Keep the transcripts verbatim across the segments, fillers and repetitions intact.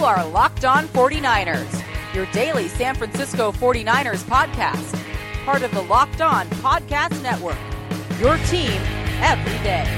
are Locked On forty-niners, your daily San Francisco forty-niners podcast. Part of the Locked On Podcast Network, your team every day.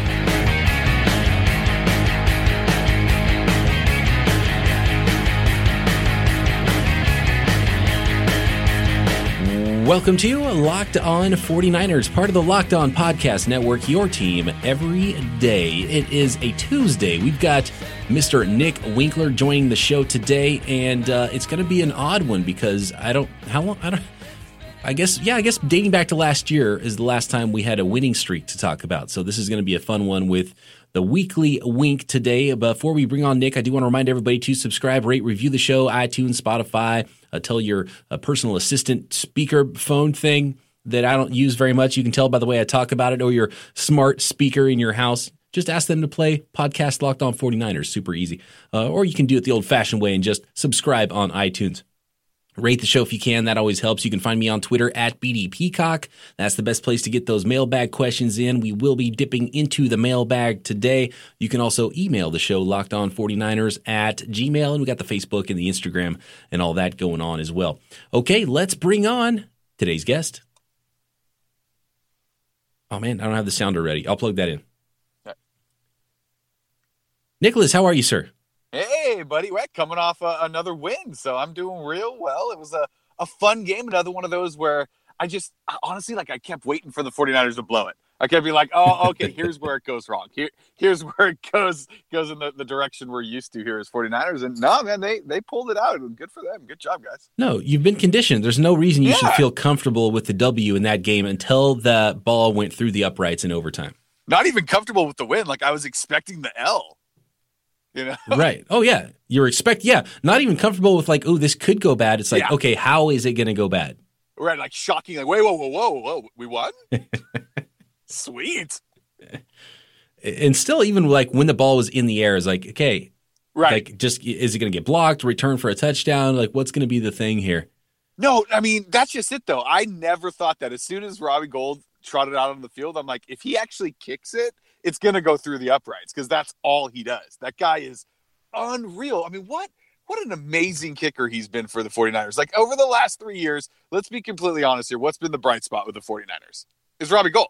Welcome to Locked On forty-niners, part of the Locked On Podcast Network, your team every day. It is a Tuesday. We've got Mister Nick Winkler joining the show today, and uh, it's going to be an odd one because I don't, how long, I don't, I guess, yeah, I guess dating back to last year is the last time we had a winning streak to talk about. So this is going to be a fun one with the weekly wink today. Before we bring on Nick, I do want to remind everybody to subscribe, rate, review the show, iTunes, Spotify. Uh, tell your uh, personal assistant speaker phone thing that I don't use very much. You can tell by the way I talk about it, or your smart speaker in your house. Just ask them to play podcast Locked On forty-niners. Super easy. Uh, or you can do it the old-fashioned way and just subscribe on iTunes. Rate the show if you can. That always helps. You can find me on Twitter at B D Peacock. That's the best place to get those mailbag questions in. We will be dipping into the mailbag today. You can also email the show, Locked On forty-niners at Gmail. And we got the Facebook and the Instagram and all that going on as well. Okay, let's bring on today's guest. Oh, man, I don't have the sounder ready. I'll plug that in. Okay. Nicholas, how are you, sir? Hey, buddy, we're coming off uh, another win, so I'm doing real well. It was a, a fun game, another one of those where I just, honestly, like I kept waiting for the forty-niners to blow it. I kept being like, oh, okay, here's where it goes wrong. Here, Here's where it goes goes in the, the direction we're used to here as forty-niners. And no, man, they they pulled it out. Good for them. Good job, guys. No, you've been conditioned. There's no reason you yeah. should feel comfortable with the W in that game until the ball went through the uprights in overtime. Not even comfortable with the win. Like I was expecting the L. You know? Right. Oh, yeah. You're expect. Yeah. Not even comfortable with like, oh, this could go bad. It's like, yeah. okay, how is it going to go bad? Right. Like shocking. Like, wait, whoa, whoa, whoa, whoa. We won? Sweet. And still, even like when the ball was in the air, is like, okay, right. Like, just is it going to get blocked, return for a touchdown? Like, what's going to be the thing here? No, I mean, that's just it, though. I never thought that. As soon as Robbie Gould trotted out on the field, I'm like, if he actually kicks it, it's going to go through the uprights because that's all he does. That guy is unreal. I mean, what what an amazing kicker he's been for the forty-niners. Like, over the last three years, let's be completely honest here, what's been the bright spot with the forty-niners? Is Robbie Gould.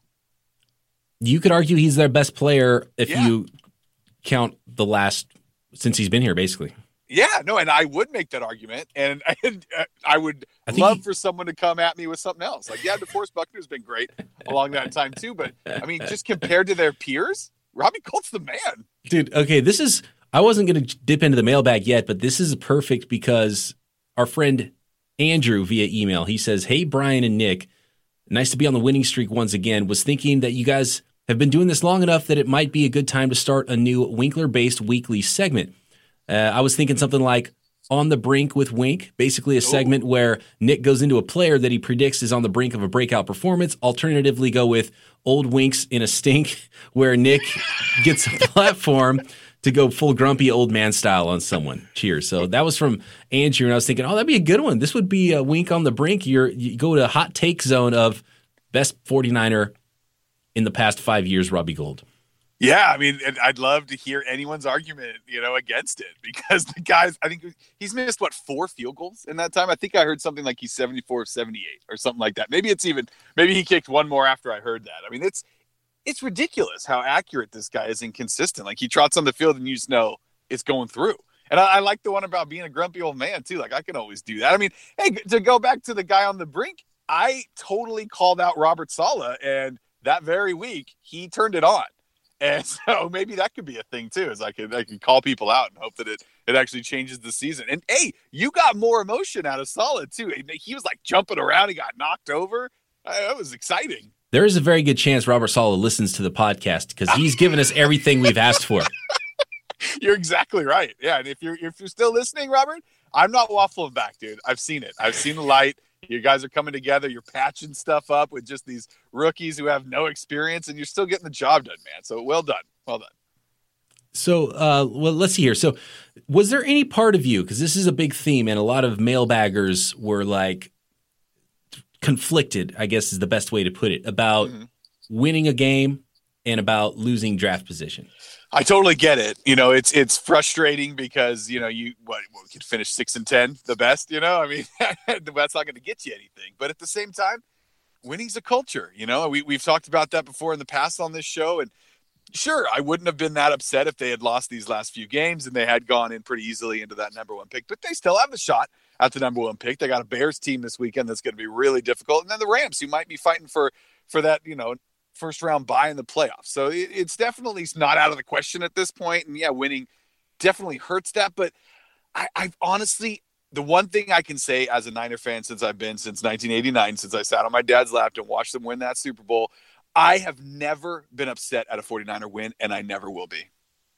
You could argue he's their best player if yeah. you count the last – since he's been here, basically. Yeah, no, and I would make that argument, and, and uh, I would I love he, for someone to come at me with something else. Like, yeah, DeForest Buckner's been great along that time too, but I mean, just compared to their peers, Robbie Gould's the man. Dude, okay, this is – I wasn't going to dip into the mailbag yet, but this is perfect because our friend Andrew via email, he says, hey, Brian and Nick, nice to be on the winning streak once again. Was thinking that you guys have been doing this long enough that it might be a good time to start a new Winkler-based weekly segment. Uh, I was thinking something like On the Brink with Wink, basically a segment Ooh. where Nick goes into a player that he predicts is on the brink of a breakout performance. Alternatively, go with Old Winks in a Stink, where Nick gets a platform to go full grumpy old man style on someone. Cheers. So that was from Andrew, and I was thinking, oh, that'd be a good one. This would be a Wink on the Brink. You're, you go to a hot take zone of best forty-niner in the past five years, Robbie Gould. Yeah, I mean, I'd love to hear anyone's argument, you know, against it because the guy's, I think he's missed, what, four field goals in that time? I think I heard something like he's seventy-four of seventy-eight or something like that. Maybe it's even, maybe he kicked one more after I heard that. I mean, it's, it's ridiculous how accurate this guy is and consistent. Like he trots on the field and you just know it's going through. And I, I like the one about being a grumpy old man too. Like I can always do that. I mean, hey, to go back to the guy on the brink, I totally called out Robert Saleh, and that very week he turned it on. And so maybe that could be a thing too, is I could I could call people out and hope that it, it actually changes the season. And hey, you got more emotion out of Saleh too. He was like jumping around, he got knocked over. That was exciting. There is a very good chance Robert Saleh listens to the podcast because he's given us everything we've asked for. You're exactly right. Yeah, and if you're if you're still listening, Robert, I'm not waffling back, dude. I've seen it. I've seen the light. You guys are coming together. You're patching stuff up with just these rookies who have no experience, and you're still getting the job done, man. So well done. Well done. So, uh, well, let's see here. So was there any part of you, because this is a big theme, and a lot of mailbaggers were like conflicted, I guess is the best way to put it, about mm-hmm. winning a game and about losing draft position. I totally get it. You know, it's it's frustrating because, you know, you what, what could finish six and ten, the best, you know? I mean, that's not going to get you anything. But at the same time, winning's a culture, you know? We we've talked about that before in the past on this show, and sure, I wouldn't have been that upset if they had lost these last few games and they had gone in pretty easily into that number one pick, but they still have a shot at the number one pick. They got a Bears team this weekend that's going to be really difficult. And then the Rams, who might be fighting for, for that, you know, first round bye in the playoffs. So it, it's definitely not out of the question at this point. And yeah, winning definitely hurts that. But I, I've honestly, the one thing I can say as a Niner fan since I've been since nineteen eighty-nine, since I sat on my dad's lap and watched them win that Super Bowl, I have never been upset at a forty-niner win, and I never will be.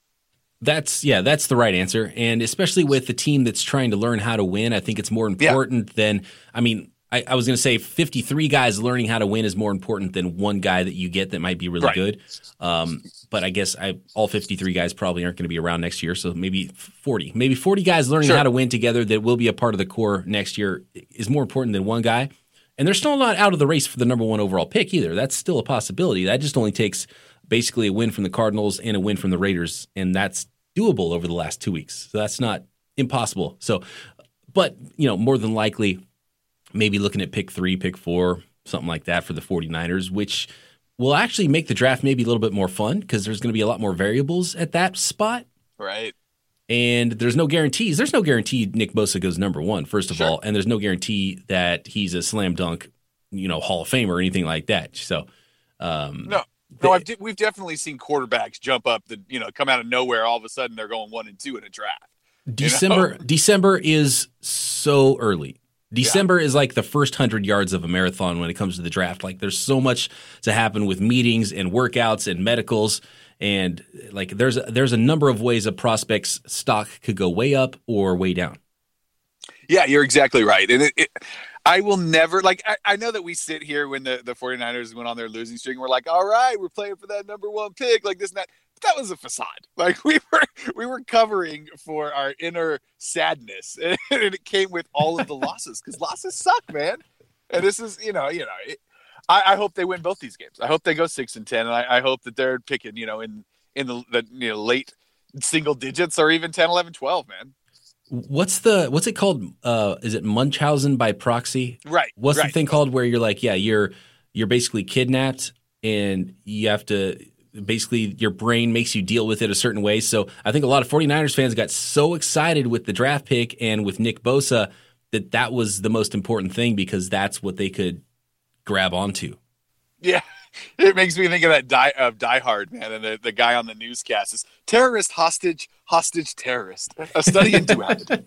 That's, yeah, that's the right answer. And especially with the team that's trying to learn how to win, I think it's more important yeah. than, I mean, I, I was going to say fifty-three guys learning how to win is more important than one guy that you get that might be really right. good. Um, but I guess I, all fifty-three guys probably aren't going to be around next year. So maybe forty, maybe forty guys learning sure. how to win together that will be a part of the core next year is more important than one guy. And they're still not out of the race for the number one overall pick either. That's still a possibility. That just only takes basically a win from the Cardinals and a win from the Raiders, and that's doable over the last two weeks. So that's not impossible. So, but, you know, more than likely, maybe looking at pick three, pick four, something like that for the forty-niners, which will actually make the draft maybe a little bit more fun because there's going to be a lot more variables at that spot. Right. And there's no guarantees. There's no guarantee Nick Bosa goes number one, first of sure. all, and there's no guarantee that he's a slam dunk, you know, Hall of Famer or anything like that. So, um, no, no, I've de- we've definitely seen quarterbacks jump up, the you know, come out of nowhere. All of a sudden, they're going one and two in a draft. December, you know? December is so early. December yeah. is like the first hundred yards of a marathon when it comes to the draft. Like, there's so much to happen with meetings and workouts and medicals. And like there's a, there's a number of ways a prospect's stock could go way up or way down. Yeah, you're exactly right. And it, it, I will never like I, I know that we sit here when the, the forty-niners went on their losing streak and we're like, all right, we're playing for that number one pick, like this and that. But that was a facade. Like we were we were covering for our inner sadness, and it came with all of the losses because losses suck, man. And this is you know you know. It, I, I hope they win both these games. I hope they go six and ten, and I, I hope that they're picking, you know, in in the, the you know late single digits or even ten, eleven, twelve, man. What's the what's it called? Uh, is it Munchausen by proxy? Right. What's right. the thing called where you're like, yeah, you're you're basically kidnapped, and you have to basically your brain makes you deal with it a certain way. So I think a lot of forty-niners fans got so excited with the draft pick and with Nick Bosa that that was the most important thing because that's what they could grab onto. Yeah, it makes me think of that die of Die Hard, man, and the, the guy on the newscast is terrorist, hostage, hostage, terrorist. A study in duality.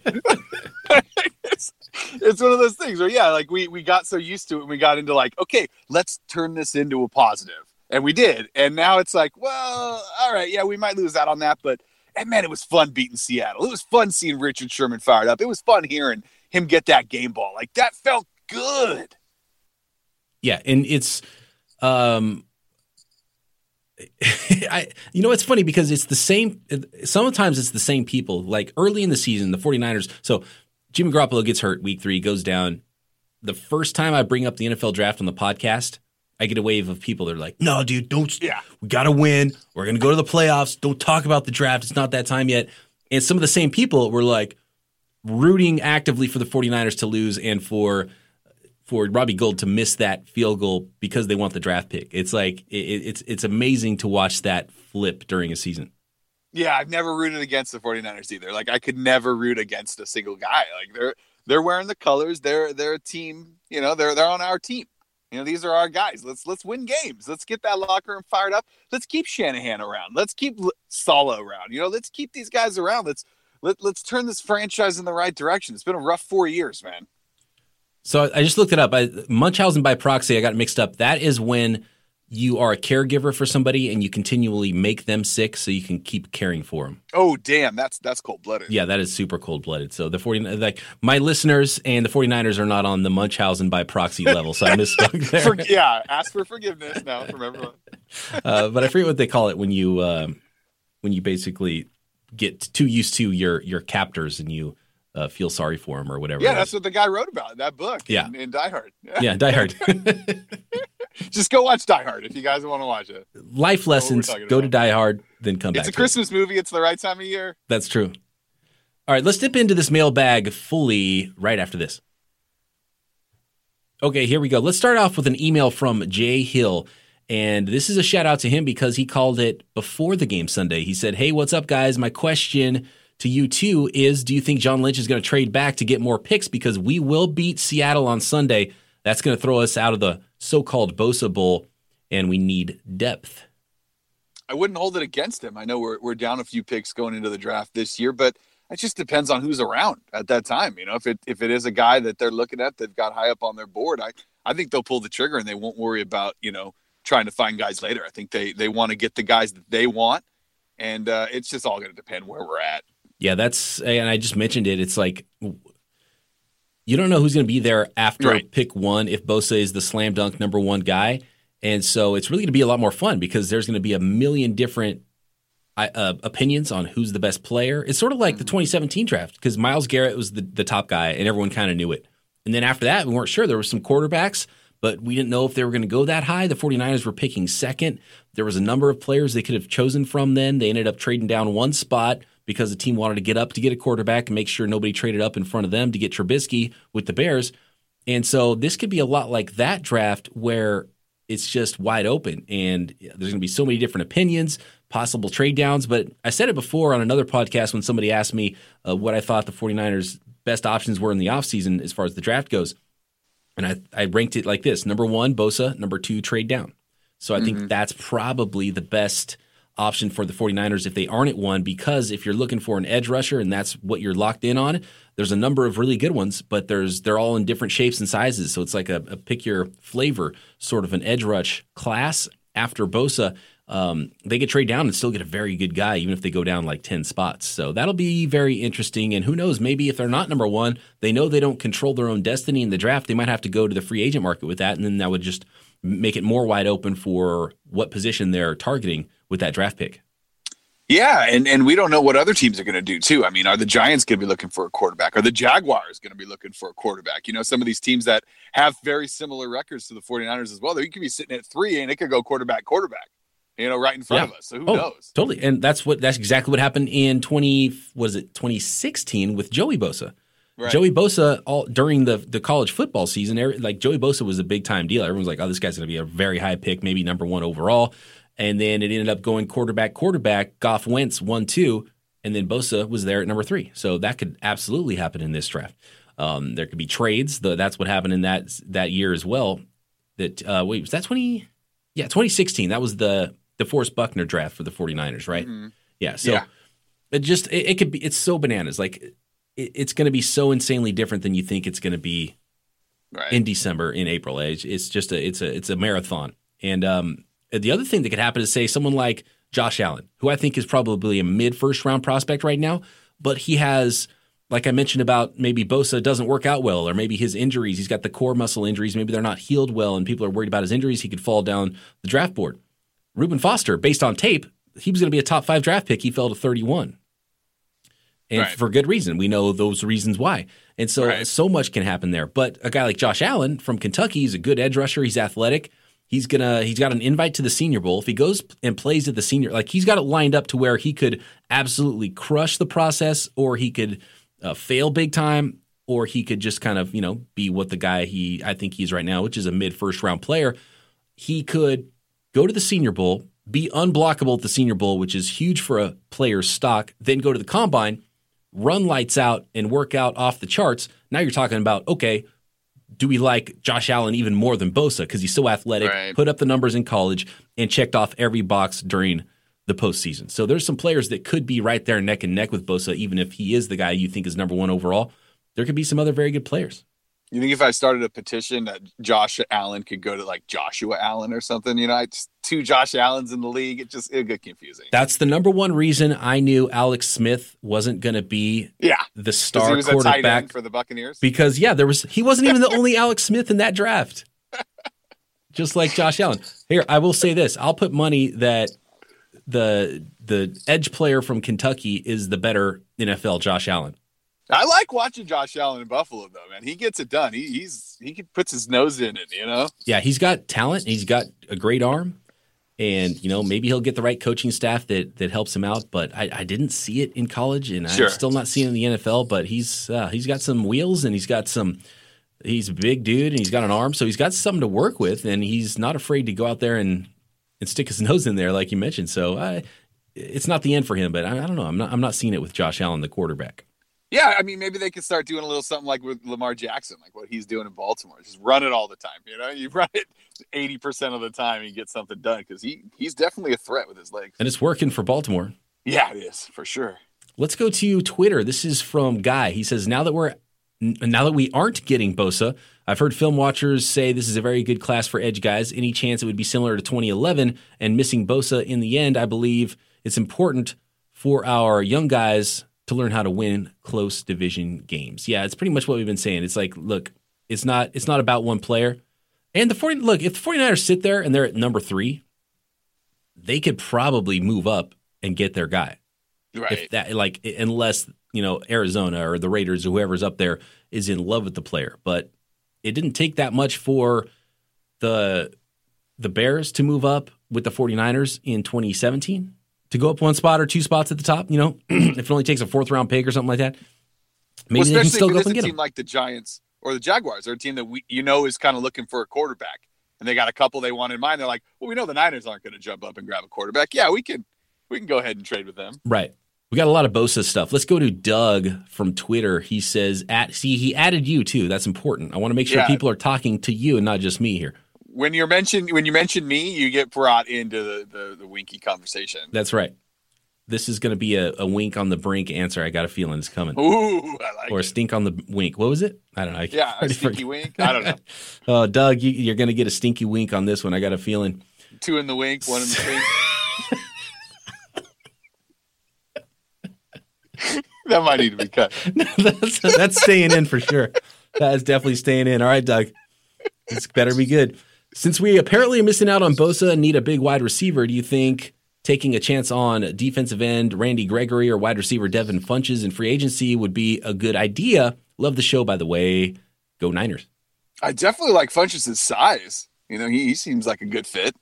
it's, it's one of those things where, yeah, like we we got so used to it, and we got into like, okay, let's turn this into a positive, and we did, and now it's like, well, all right, yeah, we might lose out on that, but and man, it was fun beating Seattle. It was fun seeing Richard Sherman fired up. It was fun hearing him get that game ball. Like that felt good. Yeah, and it's, um, I you know, it's funny because it's the same. Sometimes it's the same people. Like early in the season, the forty-niners. So Jimmy Garoppolo gets hurt week three, goes down. The first time I bring up the N F L draft on the podcast, I get a wave of people that are like, "No, dude, don't. Yeah, we got to win. We're gonna go to the playoffs. Don't talk about the draft. It's not that time yet." And some of the same people were like rooting actively for the forty-niners to lose and for. for Robbie Gould to miss that field goal because they want the draft pick. It's like it, it's it's amazing to watch that flip during a season. Yeah, I've never rooted against the forty-niners either. Like I could never root against a single guy. Like they're they're wearing the colors. They're they're a team. You know, they're they're on our team. You know, these are our guys. Let's let's win games. Let's get that locker room fired up. Let's keep Shanahan around. Let's keep Saleh around. You know, let's keep these guys around. Let's let, let's turn this franchise in the right direction. It's been a rough four years, man. So I just looked it up. I, Munchausen by proxy, I got mixed up. That is when you are a caregiver for somebody and you continually make them sick so you can keep caring for them. Oh, damn. That's that's cold-blooded. Yeah, that is super cold-blooded. So the forty like my listeners and the forty-niners are not on the Munchausen by proxy level, so I misspoke there. For, yeah, ask for forgiveness now from everyone. uh, but I forget what they call it when you uh, when you basically get too used to your your captors and you uh, feel sorry for him or whatever. Yeah, that's what the guy wrote about in that book. Yeah. in, in Die Hard. Yeah, Die Hard. Just go watch Die Hard if you guys want to watch it. Life lessons. Go about. to Die Hard, then come it's back. It's a Christmas it. movie. It's the right time of year. That's true. All right, let's dip into this mailbag fully right after this. Okay, here we go. Let's start off with an email from Jay Hill. And this is a shout out to him because he called it before the game Sunday. He said, hey, what's up, guys? My question to you two is, do you think John Lynch is going to trade back to get more picks? Because we will beat Seattle on Sunday. That's going to throw us out of the so-called Bosa Bowl, and we need depth. I wouldn't hold it against him. I know we're we're down a few picks going into the draft this year, but it just depends on who's around at that time. You know, if it if it is a guy that they're looking at, they've got high up on their board, I, I think they'll pull the trigger and they won't worry about, you know, trying to find guys later. I think they, they want to get the guys that they want, and uh, it's just all going to depend where we're at. Yeah, that's, and I just mentioned it. It's like you don't know who's going to be there after right. pick one if Bosa is the slam dunk number one guy. And so it's really going to be a lot more fun because there's going to be a million different uh, opinions on who's the best player. It's sort of like mm-hmm. the twenty seventeen draft because Myles Garrett was the, the top guy and everyone kind of knew it. And then after that, we weren't sure. There were some quarterbacks, but we didn't know if they were going to go that high. The 49ers were picking second. There was a number of players they could have chosen from then. They ended up trading down one spot because the team wanted to get up to get a quarterback and make sure nobody traded up in front of them to get Trubisky with the Bears. And so this could be a lot like that draft where it's just wide open and there's going to be so many different opinions, possible trade downs. But I said it before on another podcast when somebody asked me uh, what I thought the 49ers' best options were in the offseason as far as the draft goes. And I, I ranked it like this. Number one, Bosa. Number two, trade down. So I mm-hmm. think that's probably the best option for the 49ers if they aren't at one, because if you're looking for an edge rusher and that's what you're locked in on, there's a number of really good ones, but there's they're all in different shapes and sizes. So it's like a, a pick your flavor sort of an edge rush class after Bosa. Um, they could trade down and still get a very good guy, even if they go down like ten spots. So that'll be very interesting. And who knows, maybe if they're not number one, they know they don't control their own destiny in the draft. They might have to go to the free agent market with that. And then that would just make it more wide open for what position they're targeting with that draft pick. Yeah, and, and we don't know what other teams are going to do, too. I mean, are the Giants going to be looking for a quarterback? Are the Jaguars going to be looking for a quarterback? You know, some of these teams that have very similar records to the 49ers as well, they could be sitting at three, and it could go quarterback, quarterback, you know, right in front yeah. of us. So who oh, knows? Totally, and that's what that's exactly what happened in twenty was it twenty sixteen with Joey Bosa. Right. Joey Bosa, all during the, the college football season, like Joey Bosa was a big-time deal. Everyone's like, oh, this guy's going to be a very high pick, maybe number one overall. And then it ended up going quarterback, quarterback. Goff Wentz one, two, and then Bosa was there at number three. So that could absolutely happen in this draft. Um, there could be trades. The, that's what happened in that that year as well. That uh, wait, was that twenty? Yeah, twenty sixteen. That was the DeForest Buckner draft for the 49ers, right? Mm-hmm. Yeah. So yeah. it just it, it could be. It's so bananas. Like it, it's going to be so insanely different than you think it's going to be right. in December, in April. It's, it's just a it's a it's a marathon. And um, the other thing that could happen is, say, someone like Josh Allen, who I think is probably a mid-first round prospect right now, but he has, like I mentioned about maybe Bosa doesn't work out well, or maybe his injuries, he's got the core muscle injuries, maybe they're not healed well and people are worried about his injuries, he could fall down the draft board. Reuben Foster, based on tape, he was going to be a top five draft pick. He fell to thirty-one. And right. for good reason. We know those reasons why. And so, right. so much can happen there. But a guy like Josh Allen from Kentucky, he's a good edge rusher. He's athletic. He's gonna. He's got an invite to the Senior Bowl. If he goes and plays at the Senior, like he's got it lined up to where he could absolutely crush the process, or he could uh, fail big time, or he could just kind of, you know, be what the guy he I think he's right now, which is a mid first round player. He could go to the Senior Bowl, be unblockable at the Senior Bowl, which is huge for a player's stock. Then go to the Combine, run lights out, and work out off the charts. Now you're talking about, okay, do we like Josh Allen even more than Bosa because he's so athletic, right. put up the numbers in college, and checked off every box during the postseason? So there's some players that could be right there neck and neck with Bosa, even if he is the guy you think is number one overall. There could be some other very good players. You think if I started a petition that Josh Allen could go to like Joshua Allen or something, you know, I just two Josh Allens in the league, it just it get confusing. That's the number one reason I knew Alex Smith wasn't going to be yeah. the star he was quarterback a tight end for the Buccaneers. Because yeah, there was he wasn't even the only Alex Smith in that draft. Just like Josh Allen. Here, I will say this: I'll put money that the the edge player from Kentucky is the better N F L Josh Allen. I like watching Josh Allen in Buffalo, though, man. He gets it done. He he's he puts his nose in it, you know? Yeah, he's got talent. He's got a great arm. And, you know, maybe he'll get the right coaching staff that that helps him out. But I, I didn't see it in college, and Sure. I'm still not seeing it in the N F L. But he's uh, he's got some wheels, and he's got some – he's a big dude, and he's got an arm. So he's got something to work with, and he's not afraid to go out there and, and stick his nose in there like you mentioned. So I, it's not the end for him. But I, I don't know. I'm not, I'm not seeing it with Josh Allen, the quarterback. Yeah, I mean, maybe they could start doing a little something like with Lamar Jackson, like what he's doing in Baltimore. Just run it all the time. You know, you run it eighty percent of the time and you get something done because he, he's definitely a threat with his legs. And it's working for Baltimore. Yeah, it is, for sure. Let's go to Twitter. This is from Guy. He says, now that we're now that we aren't getting Bosa, I've heard film watchers say this is a very good class for edge guys. Any chance it would be similar to twenty eleven and missing Bosa in the end, I believe it's important for our young guys to learn how to win close division games. Yeah, it's pretty much what we've been saying. It's like, look, it's not it's not about one player. And the forty look, if the 49ers sit there and they're at number three, they could probably move up and get their guy. Right. If that like unless, you know, Arizona or the Raiders or whoever's up there is in love with the player. But it didn't take that much for the the Bears to move up with the 49ers in twenty seventeen. To go up one spot or two spots at the top, you know, if it only takes a fourth round pick or something like that, maybe well, they can still if go it up and is get a him. team like the Giants or the Jaguars, or a team that we you know is kind of looking for a quarterback, and they got a couple they want in mind. They're like, well, we know the Niners aren't going to jump up and grab a quarterback. Yeah, we can we can go ahead and trade with them. Right. We got a lot of Bosa stuff. Let's go to Doug from Twitter. He says, "At see, he added you too. That's important. I want to make sure Yeah. people are talking to you and not just me here." When you're mentioned, when you mention me, you get brought into the the, the Winky conversation. That's right. This is going to be a, a wink on the brink answer. I got a feeling it's coming. Ooh, I like Or a it. stink on the wink. What was it? I don't know. I Yeah, a already stinky forgot. wink. I don't know. Oh, Doug, you, you're going to get a stinky wink on this one. I got a feeling. Two in the wink, one in the wink. That might need to be cut. that's, that's staying in for sure. That is definitely staying in. All right, Doug. This better be good. Since we apparently are missing out on Bosa and need a big wide receiver, do you think taking a chance on defensive end Randy Gregory or wide receiver Devin Funches in free agency would be a good idea? Love the show, by the way. Go Niners. I definitely like Funchess' size. You know, he, he seems like a good fit.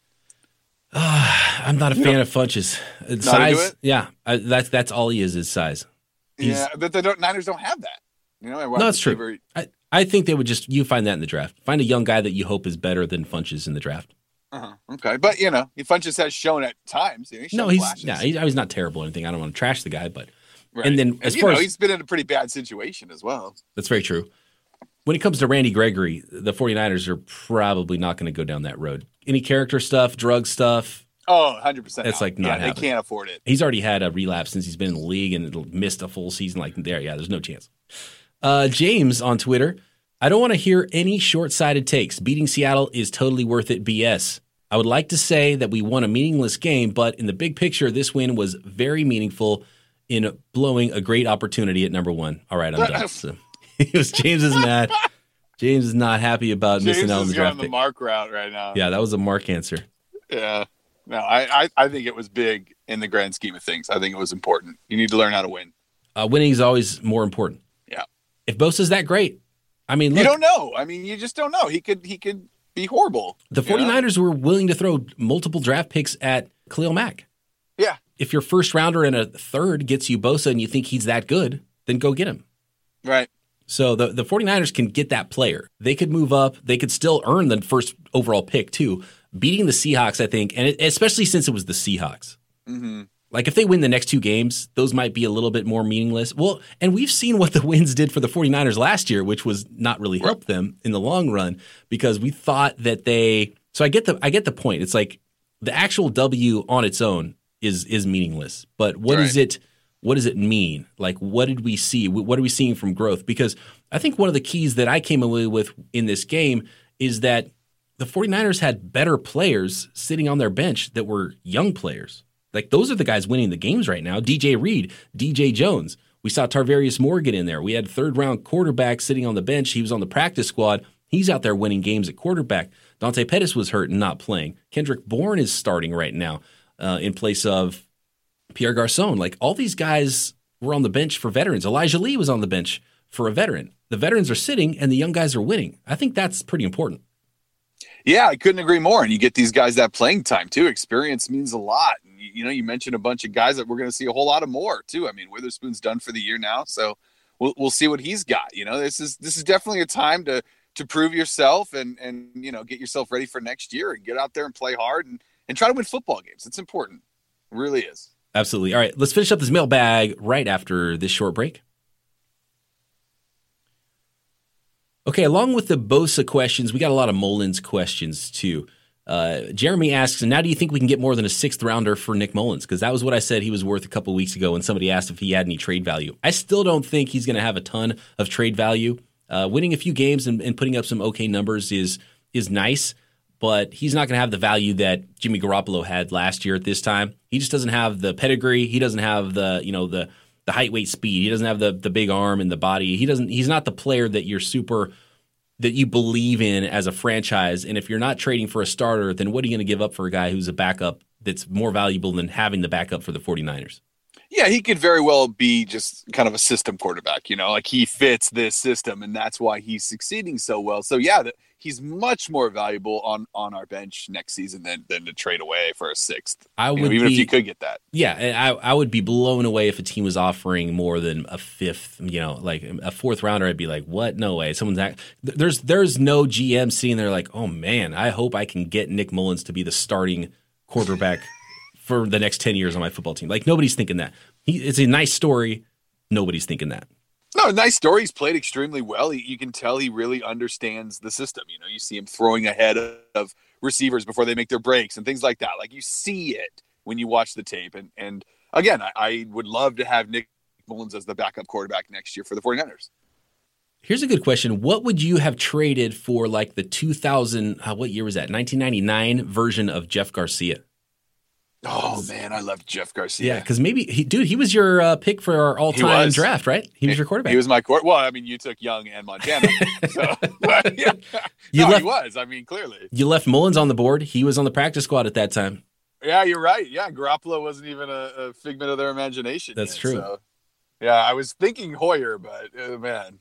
Uh, I'm not a You fan know, of Funches. Uh, into Size, it? yeah, I, that's that's all he is is size. He's- Yeah, but the don't, Niners don't have that. You know, No, that's true. I, I think they would just you find that in the draft. Find a young guy that you hope is better than Funches in the draft. Uh-huh. Okay, but you know, Funchess has shown at times. You know, he's No, shown he's flashes. yeah, he's, he's not terrible or anything. I don't want to trash the guy, but Right. and then as you far know, as- he's been in a pretty bad situation as well. that's very true. When it comes to Randy Gregory, the 49ers are probably not going to go down that road. Any character stuff, drug stuff, Oh, one hundred percent. It's like not yeah, happening. they can't afford it. he's already had a relapse since he's been in the league and missed a full season like there. Yeah, there's no chance. Uh, James on Twitter, I don't want to hear any short-sighted takes. Beating Seattle is totally worth it B S. I would like to say that we won a meaningless game, but in the big picture, this win was very meaningful in blowing a great opportunity at number one. All right, I'm done. So, it was James is mad. James is not happy about James missing out on is the going draft the pick. Mark route right now. Yeah, that was a Mark answer. Yeah. No, I, I, I think it was big in the grand scheme of things. I think it was important. You need to learn how to win. Uh, winning is always more important. Yeah. If Bosa's that great, I mean, look, You don't know. I mean, you just don't know. He could he could be horrible. the you know? 49ers were willing to throw multiple draft picks at Khalil Mack. Yeah. If your first rounder and a third gets you Bosa and you think he's that good, then go get him. Right. So the, the 49ers can get that player. They could move up. They could still earn the first overall pick, too. Beating the Seahawks, I think, and it, especially since it was the Seahawks. Mm-hmm. Like, if they win the next two games, those might be a little bit more meaningless. Well, and we've seen what the wins did for the 49ers last year, which was not really help them in the long run because we thought that they – so I get the I get the point. It's like the actual W on its own is is meaningless. But what is Right. it – what does it mean? Like, what did we see? What are we seeing from growth? Because I think one of the keys that I came away with in this game is that the 49ers had better players sitting on their bench that were young players. Like, those are the guys winning the games right now. D J Reed, D J Jones. We saw Tarvarius Moore get in there. We had third-round quarterback sitting on the bench. He was on the practice squad. He's out there winning games at quarterback. Dante Pettis was hurt and not playing. Kendrick Bourne is starting right now uh, in place of Pierre Garçon. Like, all these guys were on the bench for veterans. Elijah Lee was on the bench for a veteran. The veterans are sitting and the young guys are winning. I think that's pretty important. Yeah, I couldn't agree more. And you get these guys that playing time too. Experience means a lot. And you, you know, you mentioned a bunch of guys that we're going to see a whole lot of more too. I mean, Witherspoon's done for the year now, so we'll we'll see what he's got. You know, this is this is definitely a time to to prove yourself and and you know get yourself ready for next year and get out there and play hard and and try to win football games. It's important. It really is. Absolutely. All right, let's finish up this mailbag right after this short break. Okay, along with the Bosa questions, we got a lot of Mullins questions too. Uh, Jeremy asks, now do you think we can get more than a sixth rounder for Nick Mullins? Because that was what I said he was worth a couple weeks ago when somebody asked if he had any trade value. I still don't think he's going to have a ton of trade value. Uh, winning a few games and, and putting up some okay numbers is is nice, but he's not going to have the value that Jimmy Garoppolo had last year at this time. He just doesn't have the pedigree. He doesn't have the you know the the height, weight, speed. He doesn't have the the big arm and the body. He doesn't. He's not the player that you're super that you believe in as a franchise. And if you're not trading for a starter, then what are you going to give up for a guy who's a backup that's more valuable than having the backup for the 49ers? Yeah, he could very well be just kind of a system quarterback, you know, like he fits this system and that's why he's succeeding so well. So yeah, the, he's much more valuable on, on our bench next season than, than to trade away for a sixth. I would you know, even be, if you could get that. Yeah, I, I would be blown away if a team was offering more than a fifth, you know, like a fourth rounder. I'd be like, what? No way. Someone's act- there's there's no G M sitting there like, oh man, I hope I can get Nick Mullins to be the starting quarterback for the next ten years on my football team. Like nobody's thinking that. He, it's a nice story. Nobody's thinking that. No, nice story. He's played extremely well. He, you can tell he really understands the system. You know, you see him throwing ahead of receivers before they make their breaks and things like that. Like you see it when you watch the tape. And and again, I, I would love to have Nick Mullins as the backup quarterback next year for the 49ers. Here's a good question. What would you have traded for like the two thousand, uh, what year was that? nineteen ninety-nine version of Jeff Garcia? Oh, man, I love Jeff Garcia. Yeah, because maybe, he, dude, he was your uh, pick for our all-time draft, right? He was your quarterback. He was my quarterback. Well, I mean, you took Young and Montana. so, but, yeah. you no, left, he was. I mean, clearly. You left Mullins on the board. He was on the practice squad at that time. Yeah, you're right. Yeah, Garoppolo wasn't even a, a figment of their imagination. That's yet, true. So, yeah, I was thinking Hoyer, but, uh, man.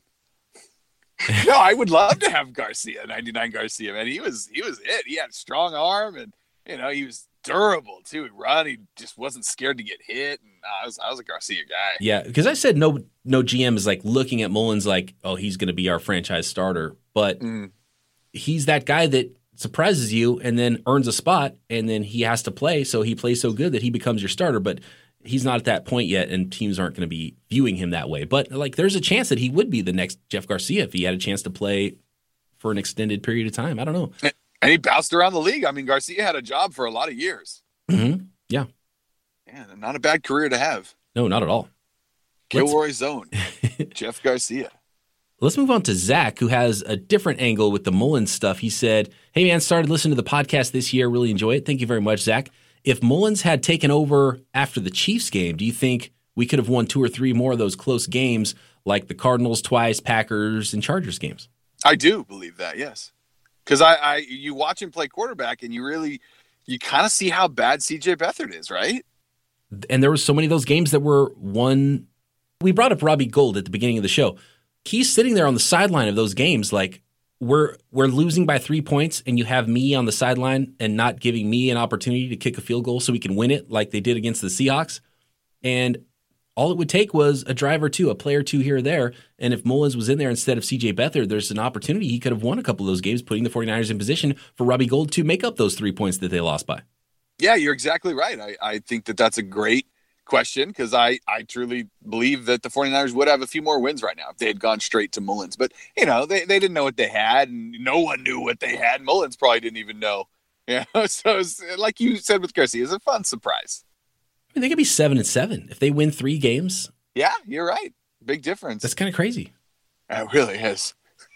No, I would love to have Garcia, ninety-nine Garcia, man. He was, he was it. He had a strong arm, and, you know, he was durable too. He run. He just wasn't scared to get hit. And uh, I was I was a Garcia guy. Yeah, because I said no no G M is like looking at Mullins like, oh, he's going to be our franchise starter, but mm. he's that guy that surprises you and then earns a spot, and then he has to play. So he plays so good that he becomes your starter. But he's not at that point yet, and teams aren't going to be viewing him that way. But like, there's a chance that he would be the next Jeff Garcia if he had a chance to play for an extended period of time. I don't know. And he bounced around the league. I mean, Garcia had a job for a lot of years. Mm-hmm. Yeah. Yeah, not a bad career to have. No, not at all. Gilroy Zone, Jeff Garcia. Let's move on to Zach, who has a different angle with the Mullins stuff. He said, hey, man, started listening to the podcast this year. Really enjoy it. Thank you very much, Zach. If Mullins had taken over after the Chiefs game, do you think we could have won two or three more of those close games like the Cardinals twice, Packers, and Chargers games? I do believe that, yes. Because I, I, you watch him play quarterback, and you really, you kind of see how bad C J Beathard is, right? And there were so many of those games that were won. We brought up Robbie Gould at the beginning of the show. He's sitting there on the sideline of those games, like we're we're losing by three points, and you have me on the sideline and not giving me an opportunity to kick a field goal so we can win it, like they did against the Seahawks. And all it would take was a drive or two, a play or two here or there. And if Mullins was in there instead of C J Beathard, there's an opportunity he could have won a couple of those games, putting the 49ers in position for Robbie Gould to make up those three points that they lost by. Yeah, you're exactly right. I, I think that that's a great question because I, I truly believe that the 49ers would have a few more wins right now if they had gone straight to Mullins. But, you know, they, they didn't know what they had, and no one knew what they had. Mullins probably didn't even know. You know? So, it's, like you said with Garcia, it's a fun surprise. I mean, they could be seven and seven if they win three games. Yeah, you're right. Big difference. That's kind of crazy. It really is.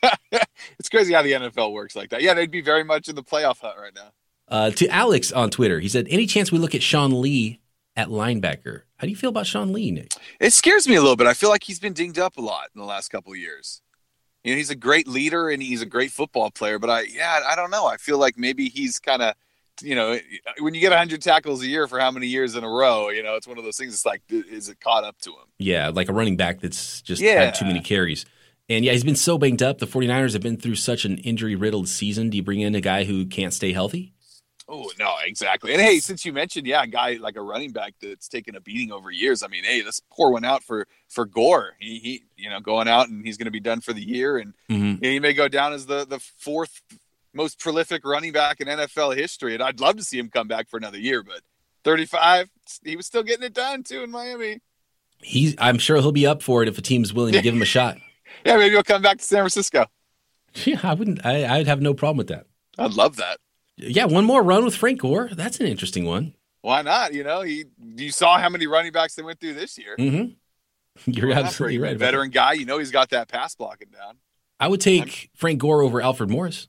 It's crazy how the N F L works like that. Yeah, they'd be very much in the playoff hunt right now. Uh, to Alex on Twitter, he said, any chance we look at Sean Lee at linebacker? How do you feel about Sean Lee, Nick? It scares me a little bit. I feel like he's been dinged up a lot in the last couple of years. You know, he's a great leader and he's a great football player, but I, yeah, I don't know. I feel like maybe he's kind of you know, when you get one hundred tackles a year for how many years in a row, you know, it's one of those things. It's like, is it caught up to him? Yeah, like a running back that's just Yeah. had too many carries. And yeah, he's been so banged up. The 49ers have been through such an injury-riddled season. Do you bring in a guy who can't stay healthy? Oh, no, exactly. And hey, since you mentioned, yeah, a guy like a running back that's taken a beating over years. I mean, hey, let's pour one out for for Gore. He, he you know, going out and he's going to be done for the year, and Mm-hmm. he may go down as the the fourth most prolific running back in N F L history. And I'd love to see him come back for another year, but thirty-five, he was still getting it done too in Miami. He's, I'm sure he'll be up for it if a team's willing to give him a shot. Yeah, maybe he'll come back to San Francisco. Yeah, I wouldn't. I, I'd have no problem with that. I'd love that. Yeah, one more run with Frank Gore. That's an interesting one. Why not? You know, he you saw how many running backs they went through this year. Mm-hmm. You're Why not? absolutely For a right. about Veteran guy, you know, he's got that pass blocking down. that. I would take Frank Gore over Alfred Morris.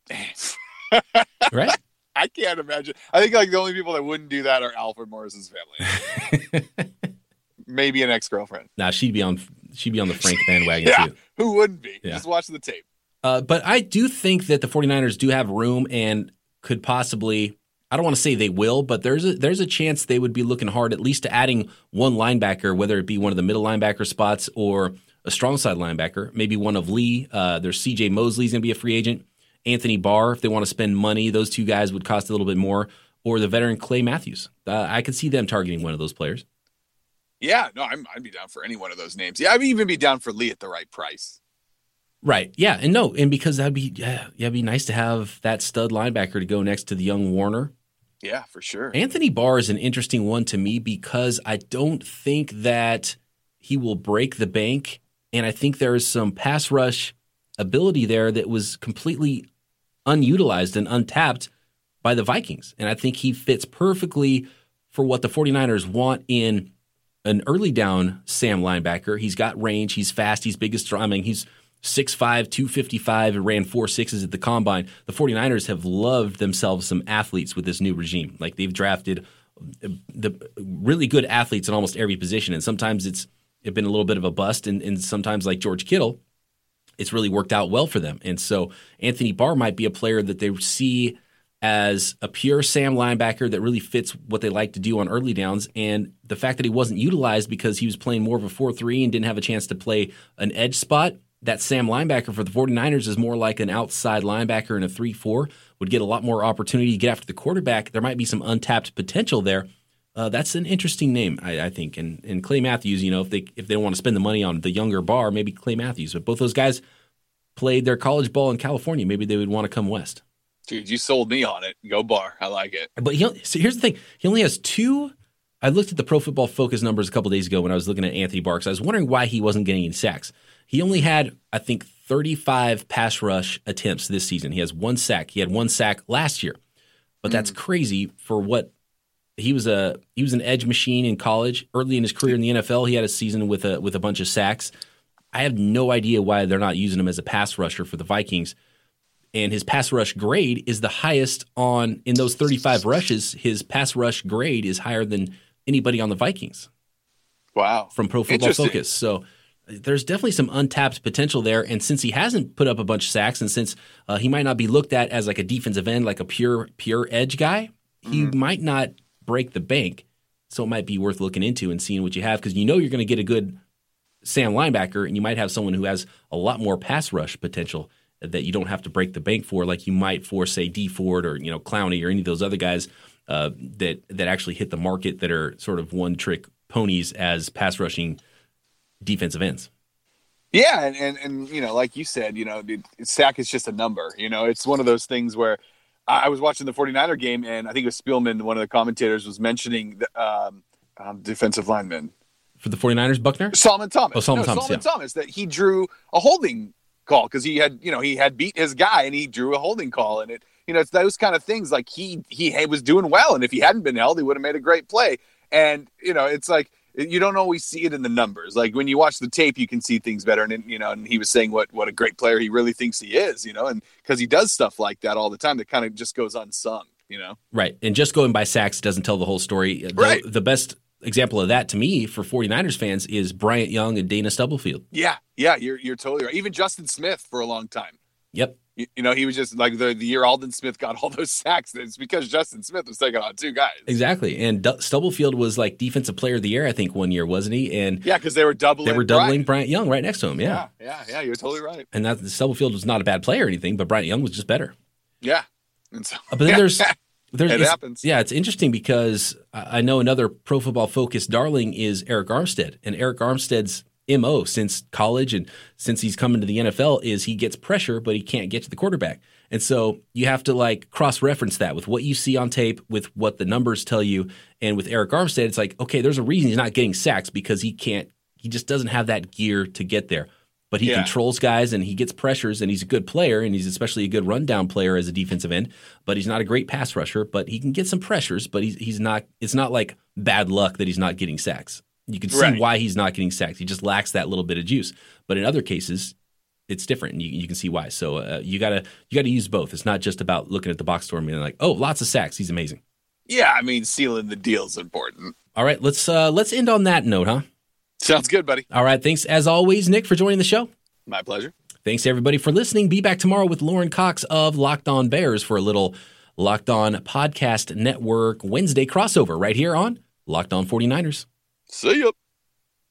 Right? I can't imagine. I think like the only people that wouldn't do that are Alfred Morris's family. Maybe an ex-girlfriend. Nah, she'd be on. She'd be on the Frank bandwagon Yeah, too. who wouldn't be? Yeah. Just watch the tape. Uh, but I do think that the 49ers do have room and could possibly, I don't want to say they will, but there's a, there's a chance they would be looking hard at least to adding one linebacker, whether it be one of the middle linebacker spots or a strong side linebacker, maybe one of Lee. Uh, there's C J Mosley's going to be a free agent. Anthony Barr, if they want to spend money, those two guys would cost a little bit more. Or the veteran Clay Matthews. Uh, I could see them targeting one of those players. Yeah, no, I'm, I'd be down for any one of those names. Yeah, I'd even be down for Lee at the right price. Right. Yeah. And no, and because that'd be yeah, yeah, it'd be nice to have that stud linebacker to go next to the young Warner. Yeah, for sure. Anthony Barr is an interesting one to me because I don't think that he will break the bank. And I think there is some pass rush ability there that was completely unutilized and untapped by the Vikings. And I think he fits perfectly for what the 49ers want in an early down Sam linebacker. He's got range. He's fast. He's big as strong. I mean, he's six five, two fifty-five, and ran four sixes at the combine. The 49ers have loved themselves some athletes with this new regime. Like they've drafted the really good athletes in almost every position. And sometimes it's, it's been a little bit of a bust. And, and sometimes like George Kittle, it's really worked out well for them. And so Anthony Barr might be a player that they see as a pure Sam linebacker that really fits what they like to do on early downs. And the fact that he wasn't utilized because he was playing more of a four three and didn't have a chance to play an edge spot, that Sam linebacker for the 49ers is more like an outside linebacker in a three four, would get a lot more opportunity to get after the quarterback. There might be some untapped potential there. Uh, that's an interesting name, I, I think. And, and Clay Matthews, you know, if they if they don't want to spend the money on the younger Barr, maybe Clay Matthews. But both those guys played their college ball in California. Maybe they would want to come west. Dude, you sold me on it. Go Barr. I like it. But he, so here's the thing. He only has two. I looked at the Pro Football Focus numbers a couple days ago when I was looking at Anthony Barr because I was wondering why he wasn't getting any sacks. He only had, I think, thirty-five pass rush attempts this season. He has one sack. He had one sack last year. But that's mm. crazy for what he was a he was an edge machine in college. Early in his career in the N F L, he had a season with a with a bunch of sacks. I have no idea why they're not using him as a pass rusher for the Vikings. And his pass rush grade is the highest on in those thirty-five rushes. His pass rush grade is higher than anybody on the Vikings. Wow. From Pro Football Focus. So there's definitely some untapped potential there. And since he hasn't put up a bunch of sacks, and since uh, he might not be looked at as like a defensive end, like a pure pure edge guy, he mm-hmm. might not break the bank. So it might be worth looking into and seeing what you have because you know you're going to get a good Sam linebacker, and you might have someone who has a lot more pass rush potential that you don't have to break the bank for, like you might for, say, D Ford or you know Clowney or any of those other guys uh, that that actually hit the market that are sort of one trick ponies as pass rushing defensive ends. Yeah, and, and and you know, like you said, you know, sack is just a number. You know, it's one of those things where I was watching the 49er game, and I think it was Spielman, one of the commentators, was mentioning the um, um, defensive lineman. For the 49ers, Buckner? Solomon Thomas. Oh, Solomon no, Thomas, Solomon yeah. Thomas, that he drew a holding call because he had, you know, he had beat his guy and he drew a holding call. And it, you know, it's those kind of things like he, he was doing well. And if he hadn't been held, he would have made a great play. And, you know, it's like, you don't always see it in the numbers. Like when you watch the tape, you can see things better. And, you know, and he was saying what, what a great player he really thinks he is, you know, and because he does stuff like that all the time that kind of just goes unsung, you know? Right. And just going by sacks doesn't tell the whole story. Right. The, the best example of that to me for 49ers fans is Bryant Young and Dana Stubblefield. Yeah. Yeah. You're, you're totally right. Even Justin Smith for a long time. Yep. You, you know, he was just like the, the year Aldon Smith got all those sacks. It's because Justin Smith was taking on two guys. Exactly. And D- Stubblefield was like defensive player of the year, I think, one year, wasn't he? And yeah, because they were doubling They were doubling Bryant. Bryant Young right next to him. Yeah. Yeah, yeah, yeah. You're totally right. And that Stubblefield was not a bad player or anything, but Bryant Young was just better. Yeah. And so, But then there's... There's, it it's, happens. Yeah, it's interesting because I know another Pro Football Focus darling is Eric Armstead. And Eric Armstead's M O since college and since he's come into the N F L is he gets pressure, but he can't get to the quarterback. And so you have to like cross-reference that with what you see on tape, with what the numbers tell you. And with Eric Armstead, it's like, okay, there's a reason he's not getting sacks because he can't, he just doesn't have that gear to get there. But he yeah. controls guys and he gets pressures and he's a good player and he's especially a good rundown player as a defensive end. But he's not a great pass rusher. But he can get some pressures. But he's he's not. It's not like bad luck that he's not getting sacks. You can see right. why he's not getting sacks. He just lacks that little bit of juice. But in other cases, it's different. And you, you can see why. So uh, you gotta you gotta use both. It's not just about looking at the box score and being like, oh, lots of sacks. He's amazing. Yeah, I mean, sealing the deal is important. All right, let's uh, let's end on that note, huh? Sounds good, buddy. All right, thanks as always, Nick, for joining the show. My pleasure. Thanks, everybody, for listening. Be back tomorrow with Lauren Cox of Locked On Bears for a little Locked On Podcast Network Wednesday crossover right here on Locked On forty-niners. See ya.